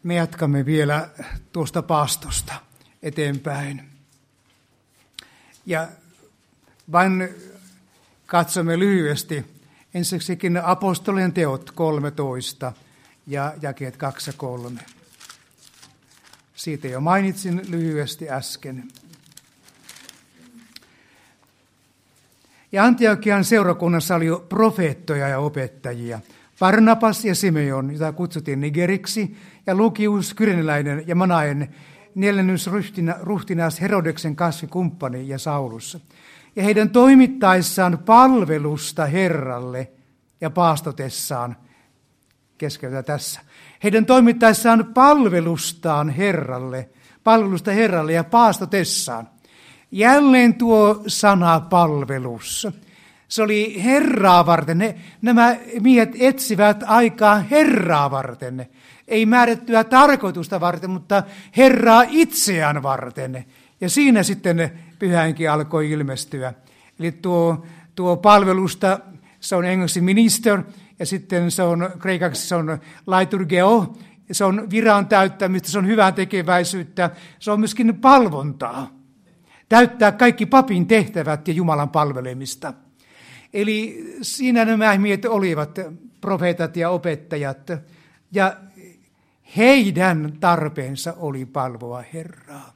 Me jatkamme vielä tuosta paastosta eteenpäin. Ja vain katsomme lyhyesti ensiksikin apostolien teot 13 ja jakeet 2 ja 3. Siitä jo mainitsin lyhyesti äsken. Ja Antiokian seurakunnassa oli jo profeettoja ja opettajia. Barnabas ja Simeon, jota kutsuttiin Nigeriksi, ja Lukius Kyreneläinen ja Manaen, neljännysruhtinas Herodeksen kasvikumppani ja Saulus. Ja heidän toimittaessaan palvelusta Herralle ja paastotessaan, keskeytä tässä, heidän toimittaessaan palvelusta Herralle ja paastotessaan. Jälleen tuo sana palvelus. Se oli Herraa varten. Nämä miehet etsivät aikaa Herraa varten. Ei määrättyä tarkoitusta varten, mutta Herraa itseään varten. Ja siinä sitten Pyhä Henki alkoi ilmestyä. Eli tuo palvelusta, se on englanniksi minister, ja sitten se on kreikaksi se on liturgeo, se on viran täyttämistä, se on hyvää tekeväisyyttä, se on myöskin palvontaa. Täyttää kaikki papin tehtävät ja Jumalan palvelemista. Eli siinä nämä miehet olivat profeetat ja opettajat, ja heidän tarpeensa oli palvoa Herraa.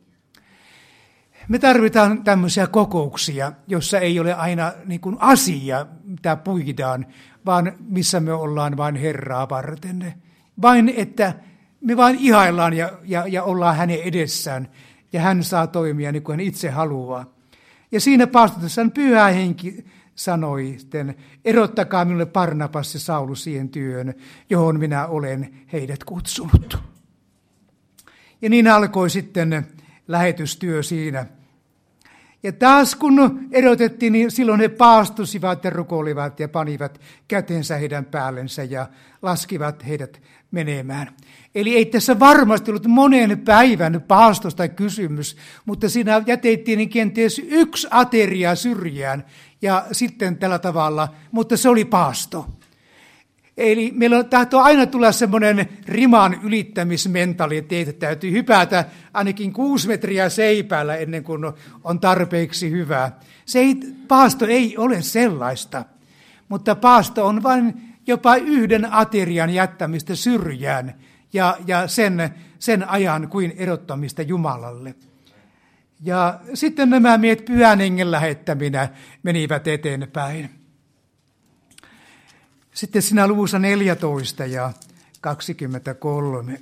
Me tarvitaan tämmöisiä kokouksia, jossa ei ole aina niin kuin asia, mitä puidaan, vaan missä me ollaan vain Herraa varten. Vain, että me vain ihaillaan ja ollaan hänen edessään, ja hän saa toimia niin kuin hän itse haluaa. Ja siinä paastotessaan Pyhä Henki sanoi sitten, erottakaa minulle Barnabas ja Saulus siihen työhön, johon minä olen heidät kutsunut. Ja niin alkoi sitten lähetystyö siinä. Ja taas kun erotettiin, niin silloin he paastusivat ja rukoilivat ja panivat kätensä heidän päällensä ja laskivat heidät menemään. Eli ei tässä varmasti ollut monen päivän paastosta kysymys, mutta siinä jätettiin kenties yksi ateria syrjään ja sitten tällä tavalla, mutta se oli paasto. Eli meillä tahtoo aina tulla semmoinen riman ylittämismentaliteetti, että täytyy hypätä ainakin 6 metriä seipäällä ennen kuin on tarpeeksi hyvää. Paasto ei ole sellaista, mutta paasto on vain jopa yhden aterian jättämistä syrjään ja sen ajan kuin erottamista Jumalalle. Ja sitten nämä miehet Pyhän Hengen lähettäminä menivät eteenpäin. Sitten siinä luvussa 14 ja 23.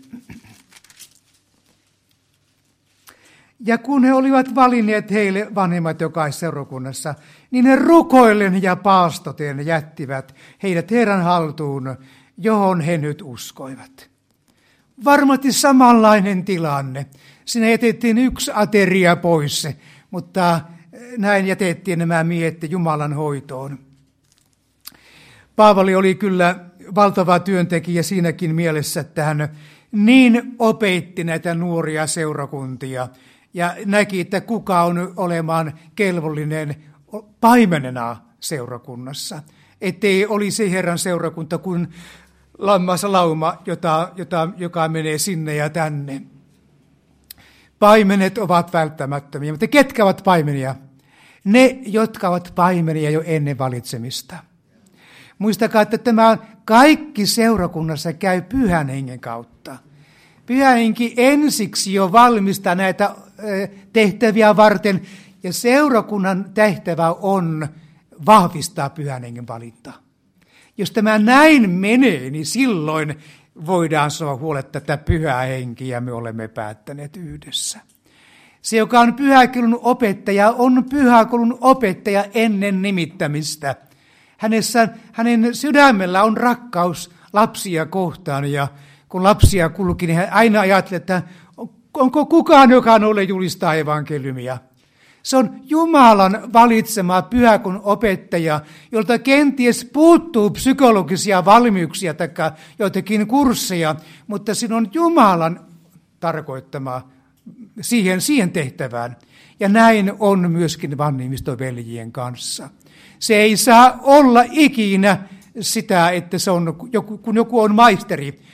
Ja kun he olivat valinneet heille vanhemmat jokaisessa seurakunnassa, niin he rukoillen ja paastoten jättivät heidät Herran haltuun, johon he nyt uskoivat. Varmasti samanlainen tilanne. Siinä jätettiin yksi ateria pois, mutta näin jätettiin nämä miehet Jumalan hoitoon. Paavali oli kyllä valtava työntekijä siinäkin mielessä, että hän niin opetti näitä nuoria seurakuntia ja näki, että kuka on olemaan kelvollinen paimenena seurakunnassa. Ettei olisi Herran seurakunta kuin lammaslauma, joka menee sinne ja tänne. Paimenet ovat välttämättömiä, mutta ketkä ovat paimenia? Ne, jotka ovat paimenia jo ennen valitsemista. Muistakaa, että tämä kaikki seurakunnassa käy Pyhän Hengen kautta. Pyhä Henki ensiksi jo valmistaa näitä tehtäviä varten, ja seurakunnan tehtävä on vahvistaa Pyhän Hengen valintaa. Jos tämä näin menee, niin silloin voidaan sanoa huoletta tätä Pyhä Henki, ja me olemme päättäneet yhdessä. Se, joka on pyhäkoulun opettaja, on pyhäkoulun opettaja ennen nimittämistä. Hänen sydämellä on rakkaus lapsia kohtaan, ja kun lapsia kulki, niin hän aina ajatteli, että onko kukaan, joka noille julistaa evankeliumia. Se on Jumalan valitsema pyhäkoulun opettaja, jolta kenties puuttuu psykologisia valmiuksia tai joitakin kursseja, mutta siinä on Jumalan tarkoittama siihen tehtävään. Ja näin on myöskin vanhimmistoveljien kanssa. Se ei saa olla ikinä sitä, että se on, kun joku on maisteri,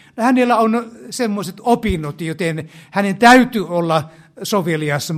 Hänellä on semmoiset opinnot, joten hänen täytyy olla sovelias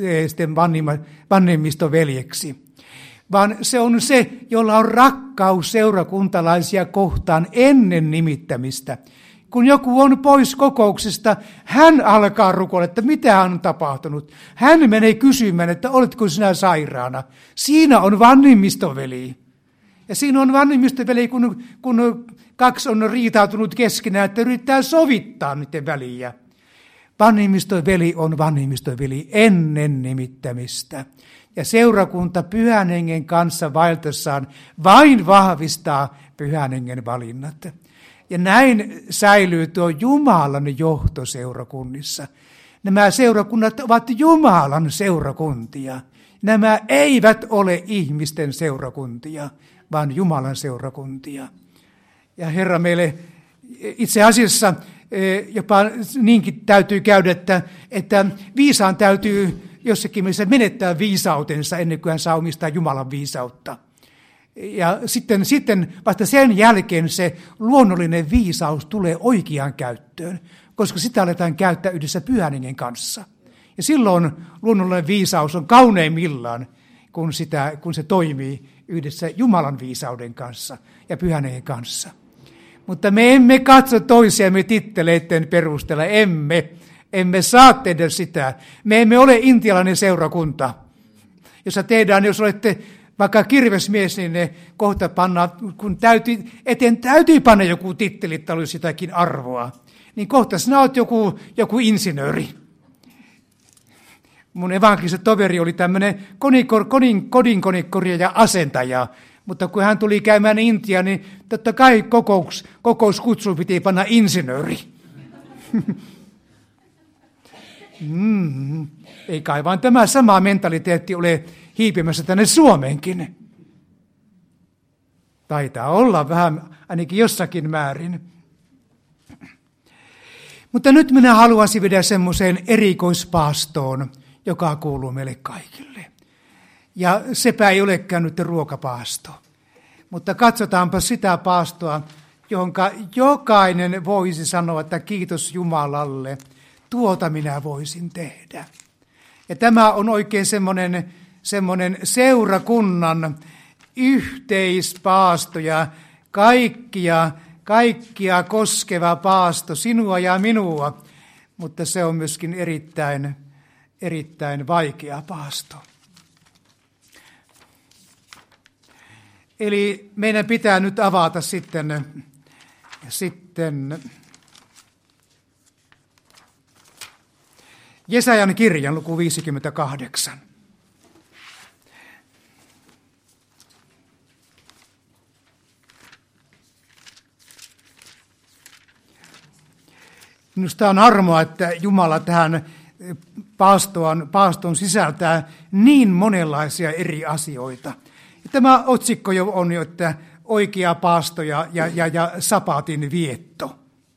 vanhemmistoveljeksi. Vaan se on se, jolla on rakkaus seurakuntalaisia kohtaan ennen nimittämistä. Kun joku on pois kokouksesta, hän alkaa rukoilla, että mitä on tapahtunut. Hän menee kysymään, että oletko sinä sairaana. Siinä on vanhemmistoveli. Ja siinä on vanhemmistoveli, kun kaksi on riitautunut keskenään, että yrittää sovittaa niiden väliä. Vanhemmistoveli on vanhemmistoveli ennen nimittämistä. Ja seurakunta Pyhän Hengen kanssa vaeltaessaan vain vahvistaa Pyhän Hengen valinnat. Ja näin säilyy tuo Jumalan johto seurakunnissa. Nämä seurakunnat ovat Jumalan seurakuntia. Nämä eivät ole ihmisten seurakuntia, vaan Jumalan seurakuntia. Ja Herra meille itse asiassa jopa niinkin täytyy käydä, että viisaan täytyy jossakin mielessä menettää viisautensa ennen kuin hän saa omistaa Jumalan viisautta. Ja sitten vasta sen jälkeen se luonnollinen viisaus tulee oikeaan käyttöön, koska sitä aletaan käyttää yhdessä Pyhän Hengen kanssa. Ja silloin luonnollinen viisaus on kauneimmillaan, kun se toimii yhdessä Jumalan viisauden kanssa ja Pyhän Hengen kanssa. Mutta me emme katso toisiamme titteleiden perusteella, emme saa tehdä sitä. Me emme ole intialainen seurakunta, jossa tehdään, jos olette vaikka kirvesmies, niin ne kohta pannaan, kun eteen täytyy panna joku titteli, että olisi jotakin arvoa. Niin kohta sinä olet joku insinööri. Mun evankelisen toveri oli tämmöinen kodinkonekorjaaja ja asentaja. Mutta kun hän tuli käymään Intiaan, niin totta kai kokouskutsuun piti panna insinööri. Ei kai vaan tämä sama mentaliteetti ole hiipimässä tänne Suomeenkin. Taitaa olla vähän, ainakin jossakin määrin. Mutta nyt minä haluaisin viedä semmoiseen erikoispaastoon, joka kuuluu meille kaikille. Ja sepä ei olekään nyt ruokapaasto. Mutta katsotaanpa sitä paastoa, jonka jokainen voisi sanoa, että kiitos Jumalalle, tuota minä voisin tehdä. Ja tämä on oikein semmoinen seurakunnan yhteispaasto ja kaikkia koskeva paasto, sinua ja minua, mutta se on myöskin erittäin vaikea paasto. Eli meidän pitää nyt avata sitten Jesajan kirjan luku 58. Minusta on armoa, että Jumala tähän paastoon sisältää niin monenlaisia eri asioita. Tämä otsikko jo on jo, että oikea paasto ja sapatin vietto.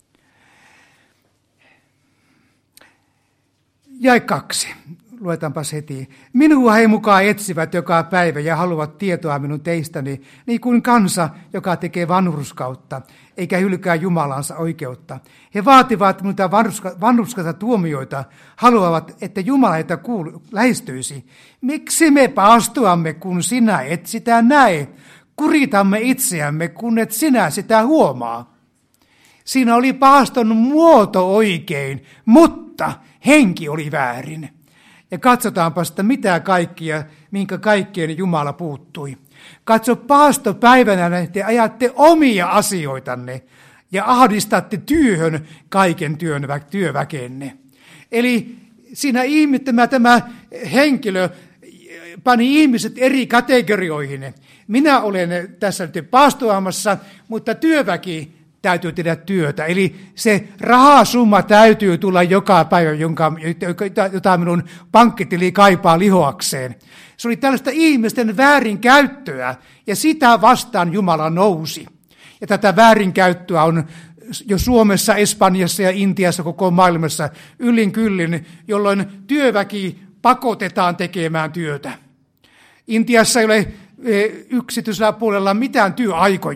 Jae 2. Luetaanpas heti. Minua he mukaan etsivät joka päivä ja haluavat tietoa minun teistäni, niin kuin kansa, joka tekee vanhurskautta, eikä hylkää Jumalansa oikeutta. He vaativat minulta vanhurskaita tuomioita, haluavat, että Jumala heitä lähestyisi. Miksi me paastoamme, kun sinä et sitä näe? Kuritamme itseämme, kun et sinä sitä huomaa. Siinä oli paaston muoto oikein, mutta henki oli väärin. Ja katsotaanpa sitä, minkä kaikkien Jumala puuttui. Katso paastopäivänä, te ajatte omia asioitanne ja ahdistatte työhön kaiken työväkenne. Eli siinä tämä henkilö pani ihmiset eri kategorioihin. Minä olen tässä nyt paastoamassa, mutta työväki täytyy tehdä työtä. Eli se rahasumma täytyy tulla joka päivä, jota minun pankkitili kaipaa lihoakseen. Se oli tällaista ihmisten väärinkäyttöä, ja sitä vastaan Jumala nousi. Ja tätä väärinkäyttöä on jo Suomessa, Espanjassa ja Intiassa, koko maailmassa yllin kyllin, jolloin työväki pakotetaan tekemään työtä. Intiassa ei ole yksityisellä puolella mitään työaikoja.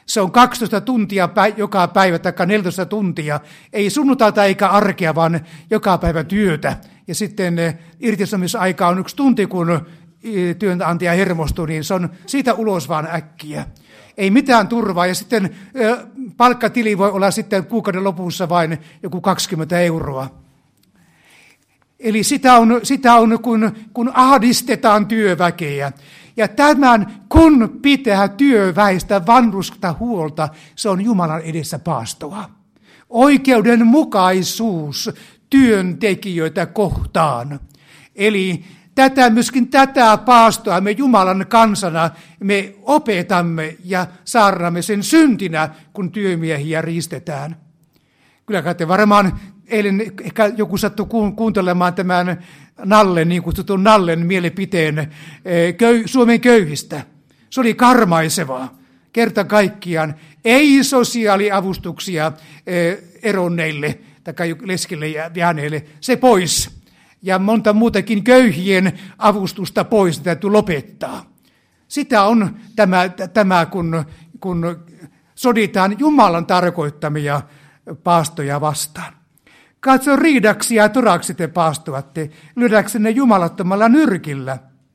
Se on 12 tuntia joka päivä, tai 14 tuntia. Ei sunnuntaita eikä arkea, vaan joka päivä työtä. Ja sitten irtisanomisaika on 1 tunti, kun työnantaja hermostuu, niin se on siitä ulos vaan äkkiä. Ei mitään turvaa. Ja sitten palkkatili voi olla sitten kuukauden lopussa vain joku 20 euroa. Eli sitä on kun ahdistetaan työväkeä. Ja tämän, kun pitää työväistä vanhusta huolta, se on Jumalan edessä paastoa. Oikeudenmukaisuus työntekijöitä kohtaan. Eli myöskin tätä paastoa me Jumalan kansana me opetamme ja saarnamme sen syntinä, kun työmiehiä riistetään. Kyllä kai te varmaan eilen ehkä joku sattui kuuntelemaan tämän Nallen, niin kutsutun Nallen mielipiteen Suomen köyhistä. Se oli karmaisevaa. Kerta kaikkiaan ei sosiaaliavustuksia eronneille tai leskille jääneille, se pois. Ja monta muutakin köyhien avustusta pois täytyy lopettaa. Sitä on tämä kun soditaan Jumalan tarkoittamia paastoja vastaan. Katso, riidaksi ja toraksi te paastoatte, lyödäksenne jumalattomalla nyrkillä.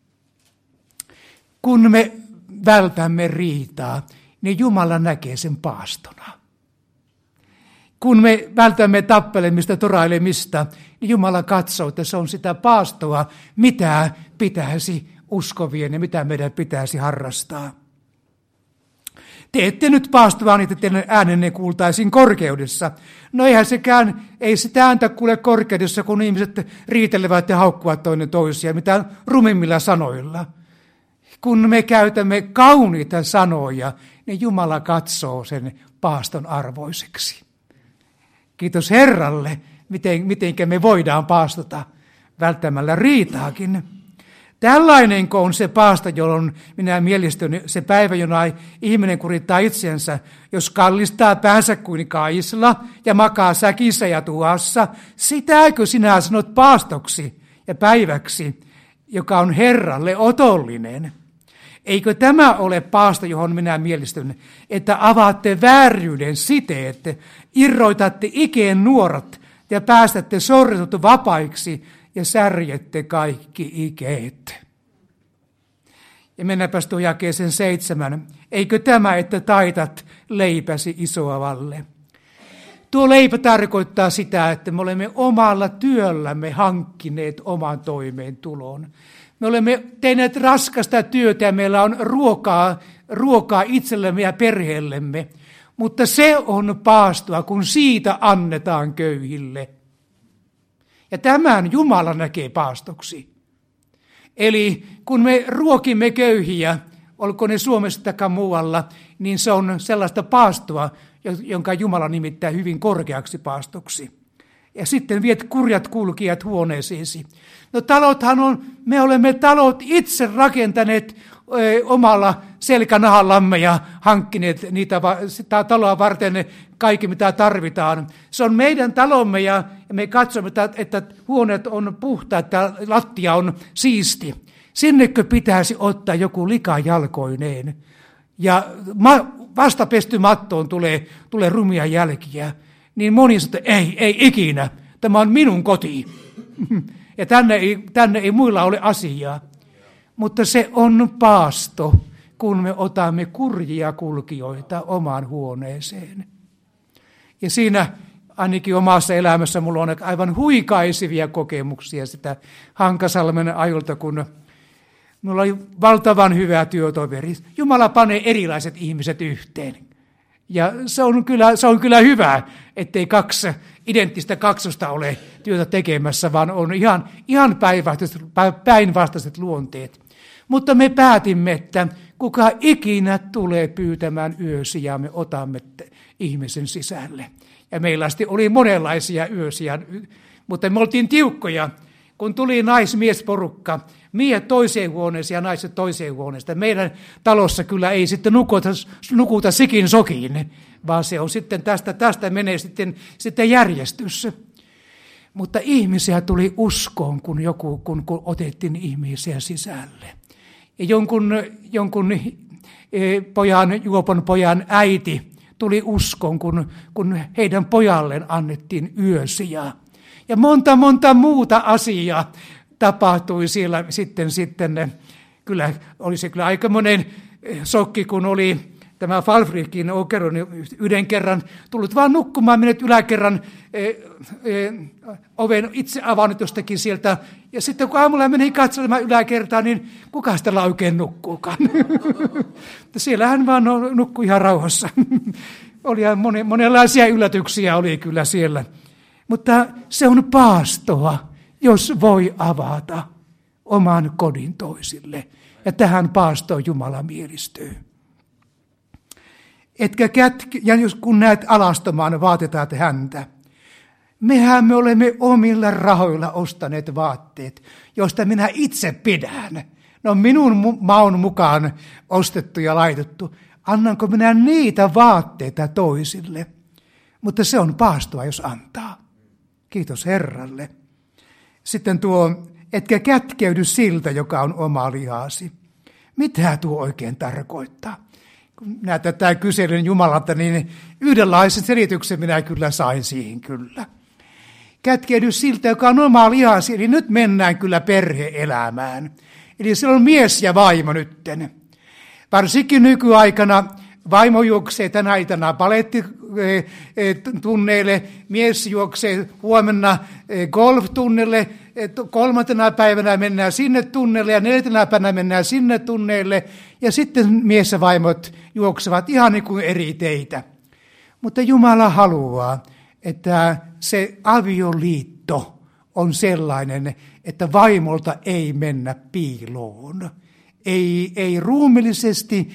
Kun me vältämme riitaa, niin Jumala näkee sen paastona. Kun me vältämme tappelemista, torailemista, niin Jumala katsoo, että se on sitä paastoa, mitä pitäisi uskovien ja mitä meidän pitäisi harrastaa. Te ette nyt paastoa, niin että teidän äänenne kuultaisiin korkeudessa. No ei sitä ääntä kuule korkeudessa, kun ihmiset riitelevät ja haukkuvat toinen toisia, mitä rumimmilla sanoilla. Kun me käytämme kauniita sanoja, niin Jumala katsoo sen paaston arvoiseksi. Kiitos Herralle, mitenkä me voidaan paastota välttämällä riitaakin. Tällainenko on se paasto, jolloin minä mielistyn se päivä, jona ihminen kurittaa itsensä, jos kallistaa päänsä kuin kaisla ja makaa säkissä ja tuassa. Sitäkö sinä sanot paastoksi ja päiväksi, joka on Herralle otollinen? Eikö tämä ole paasto, johon minä mielistyn, että avaatte vääryyden siteet, irroitatte ikeen nuorat ja päästätte sorretut vapaiksi ja särjette kaikki ikeet. Ja mennäpäs tuon jakeeseen 7. Eikö tämä, että taitat leipäsi isoavalle? Tuo leipä tarkoittaa sitä, että me olemme omalla työllämme hankkineet oman toimeentulon. Me olemme tehneet raskasta työtä ja meillä on ruokaa itsellemme ja perheellemme. Mutta se on paastoa, kun siitä annetaan köyhille. Ja tämän Jumala näkee paastoksi. Eli kun me ruokimme köyhiä, olko ne Suomessa tai muualla, niin se on sellaista paastoa, jonka Jumala nimittää hyvin korkeaksi paastoksi. Ja sitten viet kurjat kulkijat huoneeseesi. No me olemme talot itse rakentaneet omalla selkänahallamme ja hankkineet sitä taloa varten kaikki, mitä tarvitaan. Se on meidän talomme ja me katsomme, että huoneet on puhtaat ja lattia on siisti. Sinnekö pitäisi ottaa joku likajalkoineen? Ja vastapesty mattoon tulee rumia jälkiä. Niin moni sanoo, että ei ikinä. Tämä on minun koti. Ja tänne ei muilla ole asiaa. Mutta se on paasto, kun me otamme kurjia kulkijoita omaan huoneeseen. Ja siinä ainakin omassa elämässä mulla on aivan huikaisivia kokemuksia sitä Hankasalmen ajolta, kun minulla oli valtavan hyvä työtoveri. Jumala panee erilaiset ihmiset yhteen. Ja se on kyllä hyvä, ettei kaksi identtistä kaksosta ole työtä tekemässä, vaan on ihan päinvastaiset luonteet. Mutta me päätimme, että kuka ikinä tulee pyytämään yösiä, me otamme ihmisen sisälle. Ja meillä oli monenlaisia yösiä, mutta me oltiin tiukkoja. Kun tuli naismiesporukka, miehet toiseen huoneeseen ja naiset toiseen huoneeseen. Meidän talossa kyllä ei sitten nukuta sikin sokiin, vaan se on sitten tästä menee sitten järjestys. Mutta ihmisiä tuli uskoon, kun otettiin ihmisiä sisälle. Ja jonkun juopon pojan äiti tuli uskon, kun heidän pojalleen annettiin yösija. Ja monta muuta asiaa tapahtui siellä sitten. Kyllä oli se kyllä aikamoinen sokki, kun oli tämä Falfrikin Okeron yhden kerran tullut vaan nukkumaan, mennyt yläkerran oven itse avannut jostakin sieltä. Ja sitten kun aamulla meni katselemaan yläkertaa, niin kuka sitä oikein nukkuukaan? Siellä hän vaan nukkui ihan rauhassa. Oli monenlaisia yllätyksiä oli kyllä siellä. Mutta se on paastoa, jos voi avata oman kodin toisille. Ja tähän paastoon Jumala mielistyy. Ja jos kun näet alastomaan, vaatetaan häntä. Mehän me olemme omilla rahoilla ostaneet vaatteet, joista minä itse pidän. Ne on minun maun mukaan ostettu ja laitettu. Annanko minä niitä vaatteita toisille? Mutta se on paastoa, jos antaa. Kiitos Herralle. Sitten etkä kätkeydy siltä, joka on oma lihasi. Mitä tuo oikein tarkoittaa? Kun minä tätä kyselin Jumalalta, niin yhdenlaisen selityksen minä kyllä sain siihen kyllä. Kätkeydy siltä, joka on oma lihasi, eli nyt mennään kyllä perhe-elämään. Eli se on mies ja vaimo nytten. Varsinkin nykyaikana vaimo juoksee tänä iltana balettitunneille, mies juoksee huomenna golf-tunnelle, 3. päivänä mennään sinne tunneille ja 4. päivänä mennään sinne tunneille. Ja sitten mies ja vaimot juoksevat ihan niin kuin eri teitä. Mutta Jumala haluaa, että se avioliitto on sellainen, että vaimolta ei mennä piiloon. Ei ruumillisesti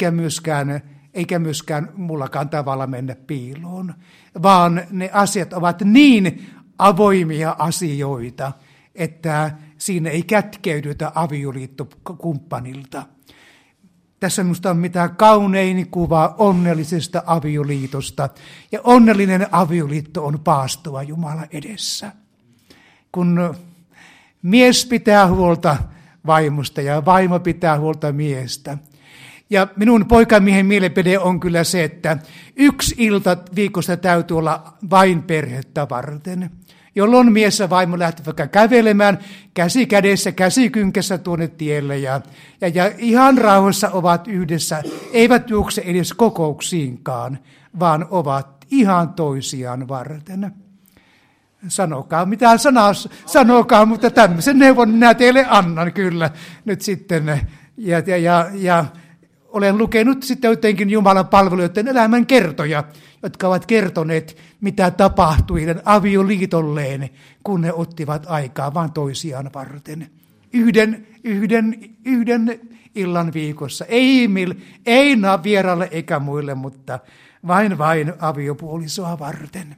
eikä myöskään mullakaan tavalla mennä piiloon, vaan ne asiat ovat niin avoimia asioita, että siinä ei kätkeydytä avioliittokumppanilta. Tässä minusta on mitä kaunein kuva onnellisesta avioliitosta, ja onnellinen avioliitto on paastoa Jumala edessä. Kun mies pitää huolta vaimosta ja vaimo pitää huolta miestä. Ja minun poikamiehen mielipide on kyllä se, että 1 ilta viikossa täytyy olla vain perhettä varten, jolloin mies ja vaimo lähtevät vaikka kävelemään käsi kädessä, käsi kynkässä tuonne tielle ja ihan rauhassa ovat yhdessä, eivät juokse edes kokouksiinkaan, vaan ovat ihan toisiaan varten. Sanokaa mitä sanokaa, mutta tämmöisen neuvon minä teille annan kyllä nyt sitten. Ja olen lukenut sitten jotenkin Jumalan palvelijoiden elämän kertoja, jotka ovat kertoneet, mitä tapahtui heidän avioliitolleen, kun he ottivat aikaa vain toisiaan varten. Yhden illan viikossa. Ei vieraalle eikä muille, mutta vain aviopuolisoa varten.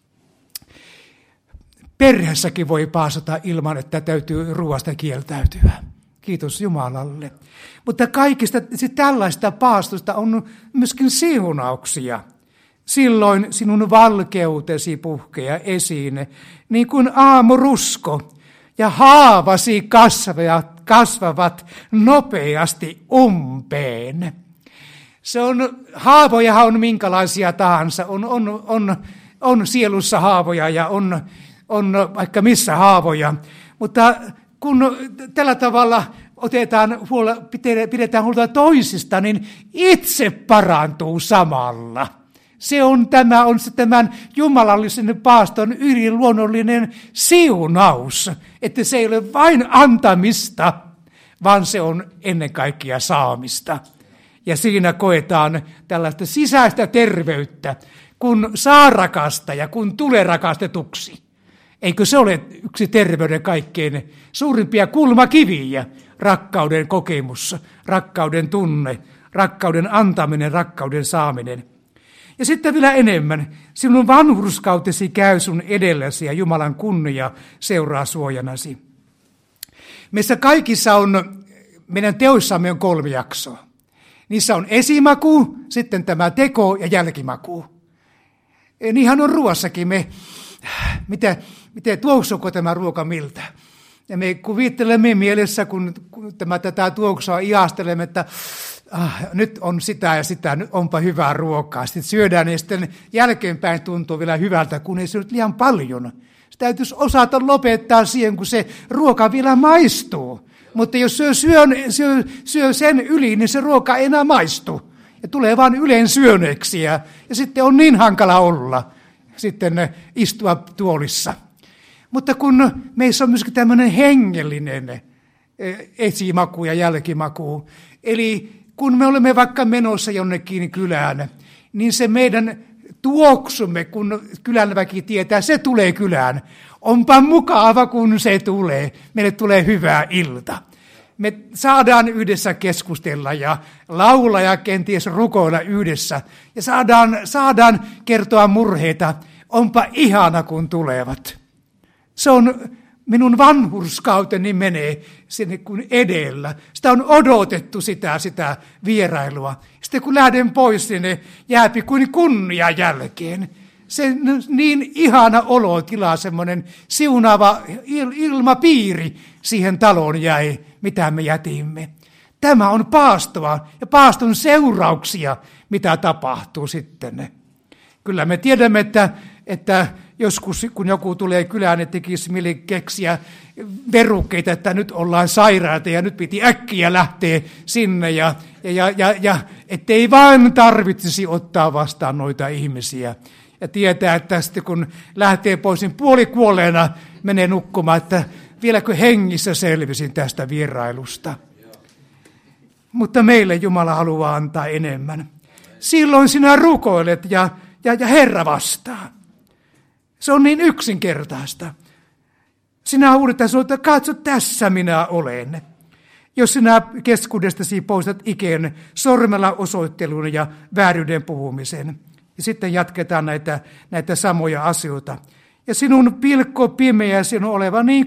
Perheessäkin voi paasata ilman, että täytyy ruoasta kieltäytyä. Kiitos Jumalalle. Mutta kaikista tällaista paastosta on myöskin siunauksia. Silloin sinun valkeutesi puhkeaa esiin, niin kuin aamurusko, ja haavasi kasvavat nopeasti umpeen. Haavojahan on minkälaisia tahansa. On sielussa haavoja ja on vaikka missä haavoja, mutta kun tällä tavalla pidetään huolta toisista, niin itse parantuu samalla. Tämä on tämän jumalallisen paaston yliluonnollinen siunaus, että se ei ole vain antamista, vaan se on ennen kaikkea saamista. Ja siinä koetaan tällaista sisäistä terveyttä, kun saa rakastaa ja kun tulee rakastetuksi. Eikö se ole yksi terveyden kaikkein suurimpia kulmakiviä? Rakkauden kokemus, rakkauden tunne, rakkauden antaminen, rakkauden saaminen. Ja sitten vielä enemmän, sinun vanhurskautesi käy sun edelläsi ja Jumalan kunnia seuraa suojanasi. Meissä kaikissa meidän teoissamme on 3 jaksoa. Niissä on esimaku, sitten tämä teko ja jälkimaku. Niinhän on ruoassakin miten tuoksuuko tämä ruoka miltä. Ja me kuvittelemme mielessä, kun tätä tuoksua ihastelemme, että nyt on sitä ja sitä, nyt onpa hyvää ruokaa. Sitten syödään ja sitten jälkeenpäin tuntuu vielä hyvältä, kun ei syönyt liian paljon. Se täytyisi osata lopettaa siihen, kun se ruoka vielä maistuu. Mutta jos syö sen yli, niin se ruoka ei enää maistu. Ja tulee vaan yleen syöneeksi ja sitten on niin hankala olla sitten istua tuolissa. Mutta kun meissä on myöskin tämmöinen hengellinen esimaku ja jälkimaku, eli kun me olemme vaikka menossa jonnekin kylään, niin se meidän tuoksumme, kun kylän väki tietää, se tulee kylään. Onpa mukava, kun se tulee. Meille tulee hyvä ilta. Me saadaan yhdessä keskustella ja laulaa ja kenties rukoilla yhdessä. Ja saadaan kertoa murheita. Onpa ihana, kun tulevat. Se on minun vanhurskauteni menee sinne kuin edellä. Sitä on odotettu sitä vierailua. Sitten kun lähden pois, sinne jääpi kuin kunnia jälkeen. Se niin ihana olotila, semmoinen siunaava ilmapiiri siihen taloon jäi, mitä me jätimme. Tämä on paastoa ja paaston seurauksia, mitä tapahtuu sitten. Kyllä me tiedämme, että joskus kun joku tulee kylään, niin tekisi mieli keksiä verukkeita, että nyt ollaan sairaita ja nyt piti äkkiä lähteä sinne ja ettei vaan tarvitsisi ottaa vastaan noita ihmisiä. Ja tietää, että sitten kun lähtee pois, niin puolikuolleena menee nukkumaan, että vieläkö hengissä selvisin tästä vierailusta. Mutta meille Jumala haluaa antaa enemmän. Silloin sinä rukoilet ja Herra vastaa. Se on niin yksinkertaista. Sinä huudetaan sinua, että katso, tässä minä olen. Jos sinä keskuudestasi poistat ikeen sormella osoittelun ja vääryyden puhumisen. Ja sitten jatketaan näitä samoja asioita. Ja sinun pilkko pimeäsi on oleva niin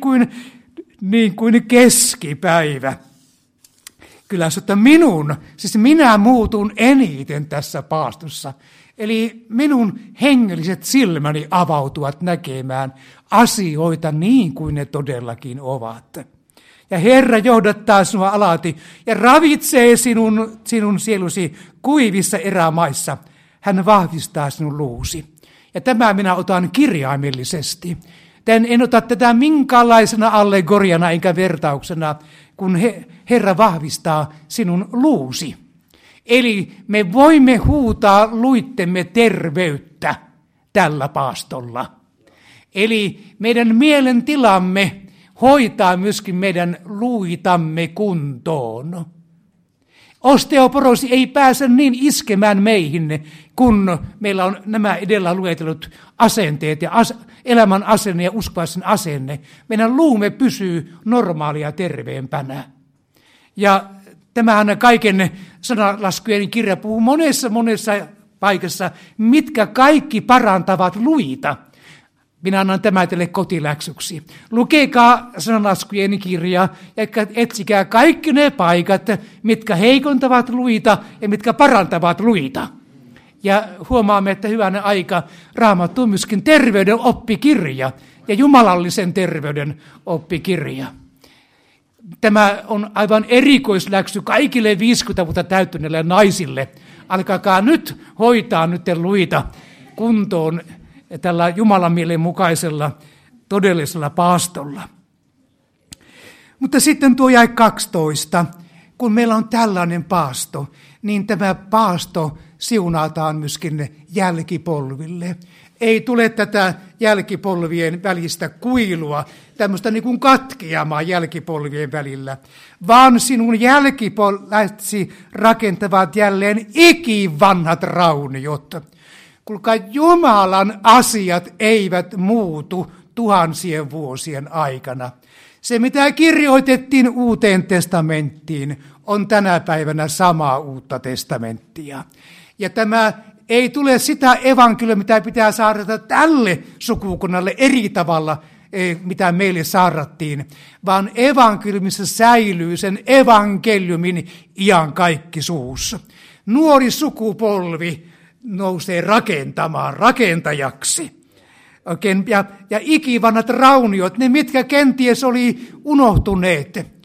kuin keskipäivä. Kyllä se, että minä muutun eniten tässä paastossa. Eli minun hengelliset silmäni avautuvat näkemään asioita niin kuin ne todellakin ovat. Ja Herra johdattaa sinua alati ja ravitsee sinun sielusi kuivissa erämaissa. Hän vahvistaa sinun luusi. Ja tämä minä otan kirjaimellisesti. En ota tätä minkäänlaisena allegoriana enkä vertauksena, kun Herra vahvistaa sinun luusi. Eli me voimme huutaa luittemme terveyttä tällä paastolla. Eli meidän mielentilamme hoitaa myöskin meidän luitamme kuntoon. Osteoporosi ei pääse niin iskemään meihin, kun meillä on nämä edellä luetellut asenteet ja elämän asenne ja uskovaisen asenne. Meidän luumme pysyy normaalia terveempänä. Ja tämähän kaiken sanalaskujen kirja puhuu monessa paikassa, mitkä kaikki parantavat luita. Minä annan tämä teille kotiläksyksi. Lukekaa sanalaskujen kirja ja etsikää kaikki ne paikat, mitkä heikontavat luita ja mitkä parantavat luita. Ja huomaamme, että hyvänä aika Raamattu on myöskin terveyden oppikirja ja jumalallisen terveyden oppikirja. Tämä on aivan erikoisläksy kaikille 50 vuotta täyttäneille naisille. Alkakaa nyt hoitaa nyt luita kuntoon tällä Jumalan mielen mukaisella todellisella paastolla. Mutta sitten tuo jäi 12. Kun meillä on tällainen paasto, niin tämä paasto siunataan myöskin jälkipolville. Ei tule tätä jälkipolvien välistä kuilua, tämmöistä niin kuin katkeamaa jälkipolvien välillä, vaan sinun jälkipolvesi rakentavat jälleen ikivanhat rauniot. Kuulkaa, Jumalan asiat eivät muutu tuhansien vuosien aikana. Se, mitä kirjoitettiin Uuteen testamenttiin, on tänä päivänä samaa Uutta testamenttia. Ja tämä ei tule sitä evankeliumia, mitä pitää saada tälle sukukunnalle eri tavalla, mitä meille saarattiin, vaan evankeliumissa säilyy sen evankeliumin iankaikkisuus. Nuori sukupolvi nousee rakentamaan, rakentajaksi. Oikein, ja ikivanhat rauniot, ne mitkä kenties oli unohtuneet.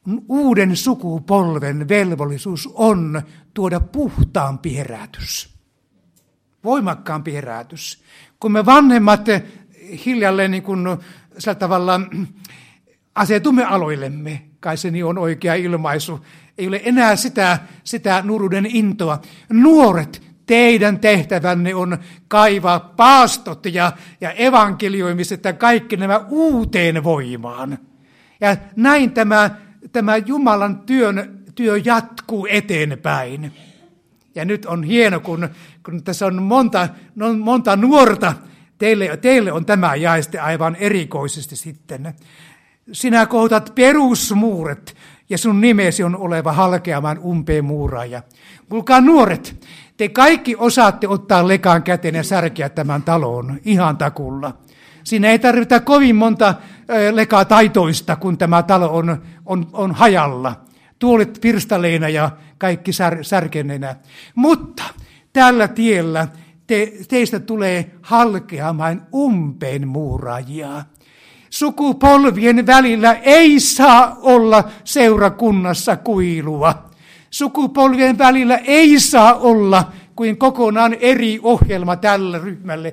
uuden sukupolven velvollisuus on tuoda puhtaampi herätys. Voimakkaampi herätys. Kun me vanhemmat hiljalleen niin kuin sillä tavalla asetumme aloillemme, kai se niin on oikea ilmaisu, ei ole enää sitä nuoruuden intoa. Nuoret, teidän tehtävänne on kaivaa paastot ja evankelioimiset ja kaikki nämä uuteen voimaan. Ja näin tämä Jumalan työ jatkuu eteenpäin. Ja nyt on hieno, kun tässä on monta nuorta, teille on tämä jaeste aivan erikoisesti sitten. Sinä kohdat perusmuuret ja sun nimesi on oleva halkeamaan umpeen muuraaja. Kuulkaa nuoret, te kaikki osaatte ottaa lekan käteen ja särkeä tämän talon ihan takulla. Siinä ei tarvita kovin monta lekaa taitoista, kun tämä talo on hajalla. Tuolit pirstaleina ja kaikki särkenneenä. Mutta tällä tiellä teistä tulee halkeamaan umpeen muuraajia. Sukupolvien välillä ei saa olla seurakunnassa kuilua. Sukupolvien välillä ei saa olla kuin kokonaan eri ohjelma tälle ryhmälle,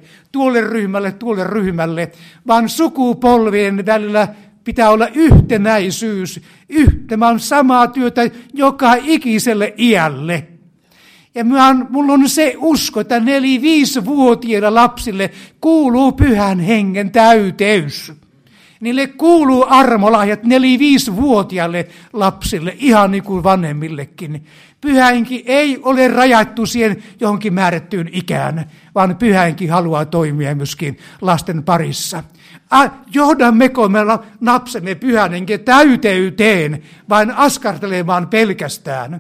tuolle ryhmälle, vaan sukupolvien välillä pitää olla yhtenäisyys. Tämä on samaa työtä joka ikiselle iälle. Ja mulla on se usko, että 4-5-vuotiailla lapsille kuuluu Pyhän Hengen täyteys. Niille kuuluu armolahjat 4-5-vuotiaille lapsille, ihan niin kuin vanhemmillekin. Pyhä Henki ei ole rajattu siihen johonkin määrättyyn ikään, vaan Pyhä Henki haluaa toimia myöskin lasten parissa. Johdammeko me lapsemme Pyhän Hengen täyteyteen, vain askartelemaan pelkästään?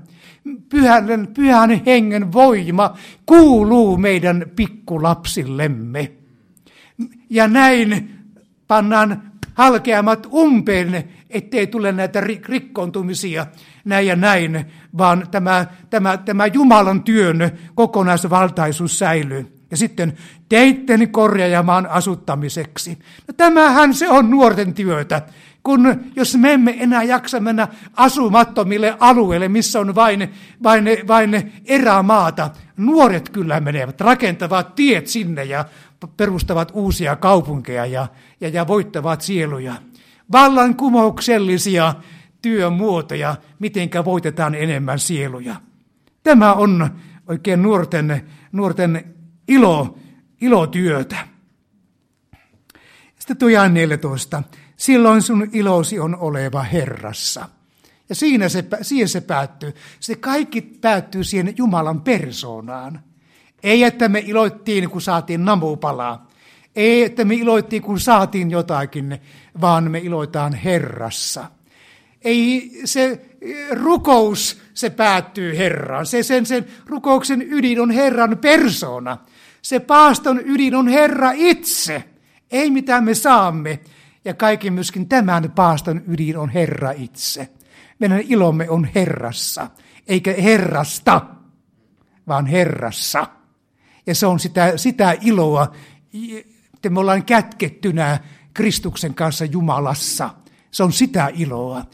Pyhän Hengen voima kuuluu meidän pikkulapsillemme. Ja näin pannaan halkeamat umpeen, ettei tule näitä rikkoontumisia näin ja näin, vaan tämä Jumalan työn kokonaisvaltaisuus säilyy. Ja sitten teitten korjaamaan asuttamiseksi. No tämähän se on nuorten työtä, jos me emme enää jaksa mennä asumattomille alueille, missä on vain erämaata. Nuoret kyllä menevät, rakentavat tiet sinne ja perustavat uusia kaupunkeja ja voittavat sieluja. Vallankumouksellisia työmuotoja, mitenkä voitetaan enemmän sieluja. Tämä on oikein nuorten ilotyötä. Sitten tuo jae 14. Silloin sun ilosi on oleva Herrassa. Ja siihen se päättyy. Se kaikki päättyy siihen Jumalan persoonaan. Ei, että me iloittiin, kun saatiin namupalaa. Ei, että me iloittiin, kun saatiin jotakin, vaan me iloitaan Herrassa. Ei se rukous, se päättyy Herraan. Sen rukouksen ydin on Herran persoona. Se paaston ydin on Herra itse. Ei mitä me saamme. Ja kaiken myöskin tämän paaston ydin on Herra itse. Meidän ilomme on Herrassa, eikä Herrasta, vaan Herrassa. Ja se on sitä iloa, että me ollaan kätkettynä Kristuksen kanssa Jumalassa. Se on sitä iloa.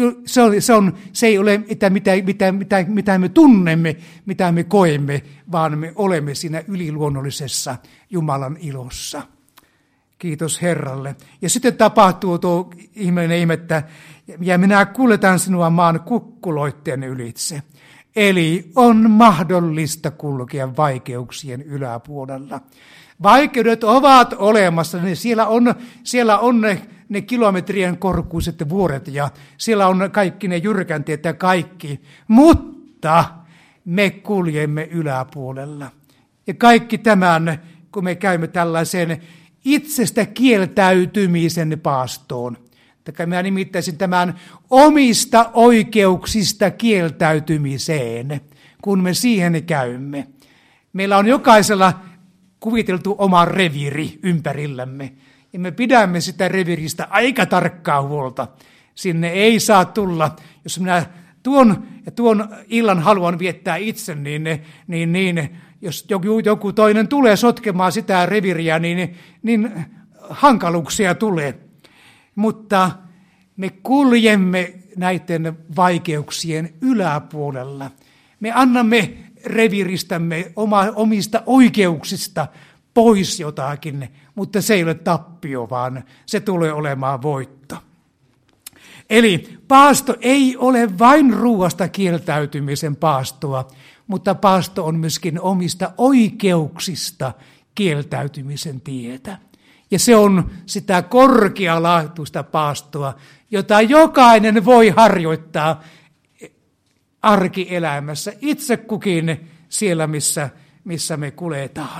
Se ei ole mitä me tunnemme, mitä me koemme, vaan me olemme siinä yliluonnollisessa Jumalan ilossa. Kiitos Herralle. Ja sitten tapahtuu tuo ihmeellinen ihme, että ja minä kuljetan sinua maan kukkuloitteen ylitse. Eli on mahdollista kulkea vaikeuksien yläpuolella. Vaikeudet ovat olemassa, niin siellä on ne kilometrien korkuiset vuoret ja siellä on kaikki ne jyrkänteet ja kaikki. Mutta me kuljemme yläpuolella. Ja kaikki tämän, kun me käymme tällaisen itsestä kieltäytymisen paastoon. Minä nimittäisin tämän omista oikeuksista kieltäytymiseen, kun me siihen käymme. Meillä on jokaisella kuviteltu oma reviiri ympärillämme. Ja me pidämme sitä reviiristä aika tarkkaa huolta. Sinne ei saa tulla, jos minä tuon illan haluan viettää itse, niin jos joku toinen tulee sotkemaan sitä reviiriä, niin hankaluuksia tulee. Mutta me kuljemme näiden vaikeuksien yläpuolella. Me annamme reviiristämme omista oikeuksista pois jotakin, mutta se ei ole tappio, vaan se tulee olemaan voitto. Eli paasto ei ole vain ruuasta kieltäytymisen paastoa, mutta paasto on myöskin omista oikeuksista kieltäytymisen tietä. Ja se on sitä korkealaatuista paastoa, jota jokainen voi harjoittaa arkielämässä, itse kukin siellä, missä me kuljetaan.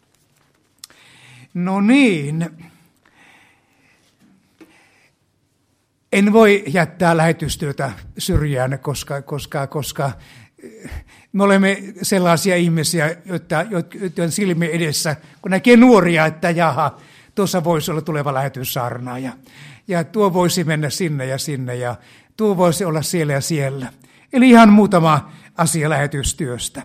No niin. En voi jättää lähetystyötä syrjään, koska me olemme sellaisia ihmisiä, joiden silmien edessä, kun näkee nuoria, että jaha, tuossa voisi olla tuleva lähetyssaarnaaja. Ja tuo voisi mennä sinne ja tuo voisi olla siellä ja siellä. Eli ihan muutama asia lähetystyöstä.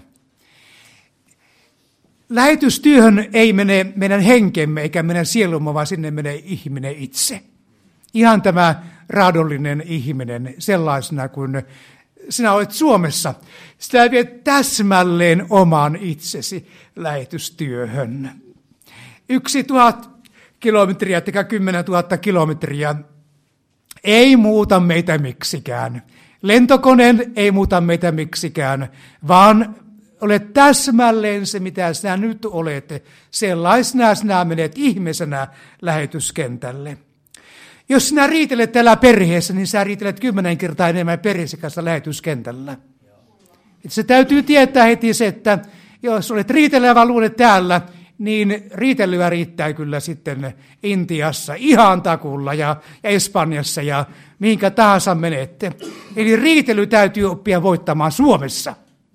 Lähetystyöhön ei mene meidän henkemme eikä meidän sielumme, vaan sinne menee ihminen itse. Ihan tämä raadollinen ihminen sellaisena kuin sinä olet Suomessa. Sitä viet täsmälleen oman itsesi lähetystyöhön. 1,000 kilometriä, 10 000 kilometriä ei muuta meitä miksikään. Lentokoneen ei muuta meitä miksikään, vaan olet täsmälleen se, mitä sinä nyt olet. Sellaisena sinä menet ihmisenä lähetyskentälle. Jos sinä riitelet täällä perheessä, niin sinä riitelet 10 kertaa enemmän perheessä kanssa lähetyskentällä. Se täytyy tietää heti se, että jos olet riitelevä luulet täällä, niin riitelyä riittää kyllä sitten Intiassa ihan takulla ja Espanjassa ja mihinkä tahansa menette. Eli riitely täytyy oppia voittamaan Suomessa.